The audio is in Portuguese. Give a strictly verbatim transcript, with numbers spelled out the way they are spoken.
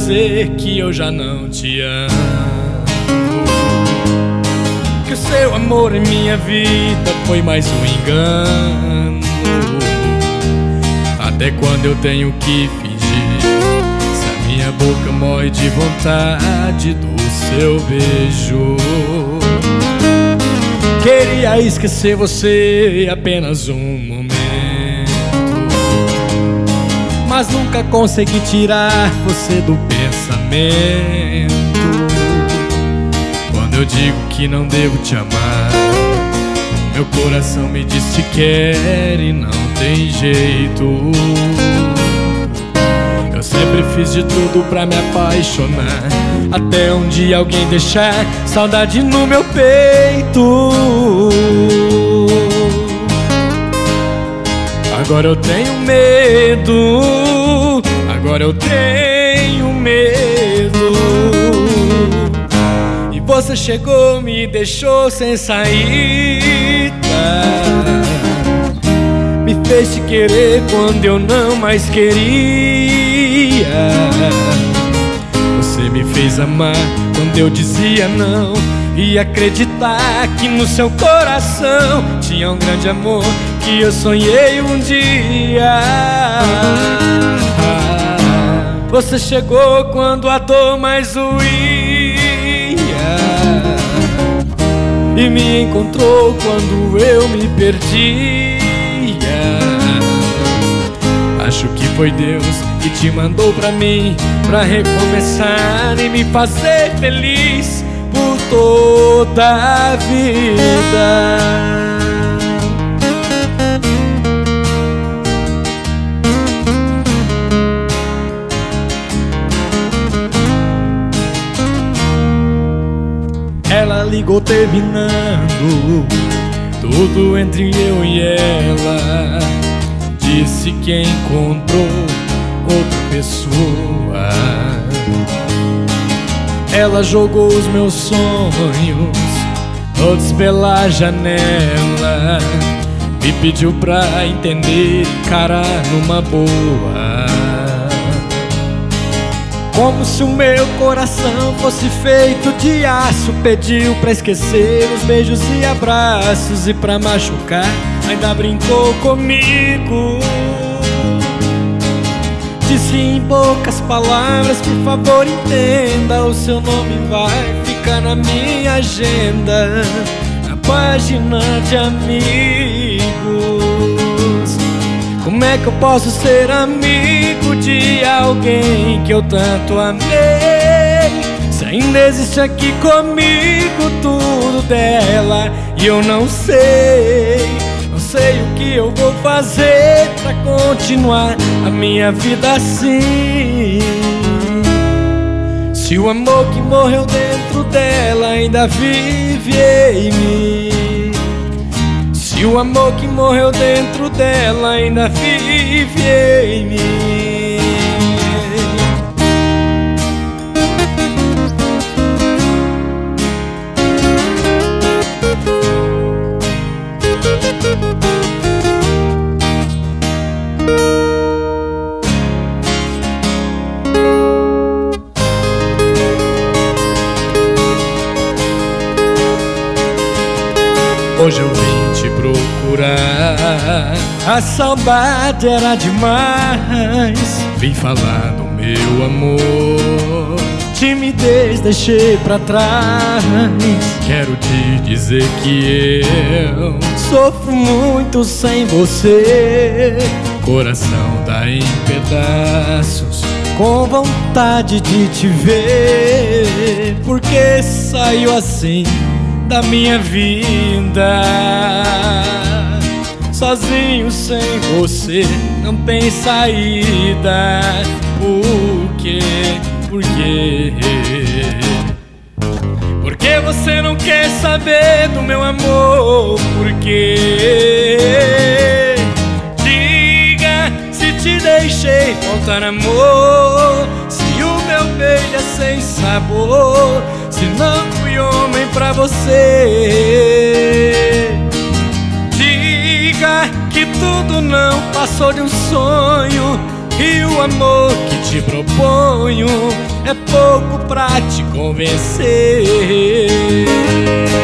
dizer que eu já não te amo, que o seu amor em minha vida foi mais um engano. Até quando eu tenho que fingir, se a minha boca morre de vontade do seu beijo? Queria esquecer você apenas um momento, mas nunca consegui tirar você do pensamento. Quando eu digo que não devo te amar, meu coração me diz que quer e não tem jeito. Eu sempre fiz de tudo pra me apaixonar, até um dia alguém deixar saudade no meu peito. Agora eu tenho medo, agora eu tenho medo. E você chegou, me deixou sem saída, me fez te querer quando eu não mais queria. Você me fez amar quando eu dizia não, e acreditar que no seu coração tinha um grande amor que eu sonhei um dia. Você chegou quando a dor mais doía e me encontrou quando eu me perdia. Acho que foi Deus que te mandou pra mim, pra recomeçar e me fazer feliz por toda a vida. Ela ligou terminando tudo entre eu e ela, disse que encontrou outra pessoa. Ela jogou os meus sonhos todos pela janela, me pediu pra entender e encarar numa boa. Como se o meu coração fosse feito de aço, pediu pra esquecer os beijos e abraços, e pra machucar ainda brincou comigo. Disse em poucas palavras, por favor entenda, o seu nome vai ficar na minha agenda, na página de amigos. Como é que eu posso ser amigo de alguém que eu tanto amei, se ainda existe aqui comigo tudo dela e eu não sei? Não sei o que eu vou fazer pra continuar a minha vida assim, se o amor que morreu dentro dela ainda vive em mim. Se o amor que morreu dentro dela ainda vive em mim. Hoje eu vim te procurar, a saudade era demais. Vim falar do meu amor, timidez deixei pra trás. Quero te dizer que eu sofro muito sem você, coração tá em pedaços, com vontade de te ver, porque saiu assim da minha vida. Sozinho sem você não tem saída. Por quê? Por quê? Porque você não quer saber do meu amor? Por quê? Diga se te deixei faltar amor, se o meu beijo é sem sabor, se não fui homem pra você. Diga que tudo não passou de um sonho, e o amor que te proponho é pouco pra te convencer.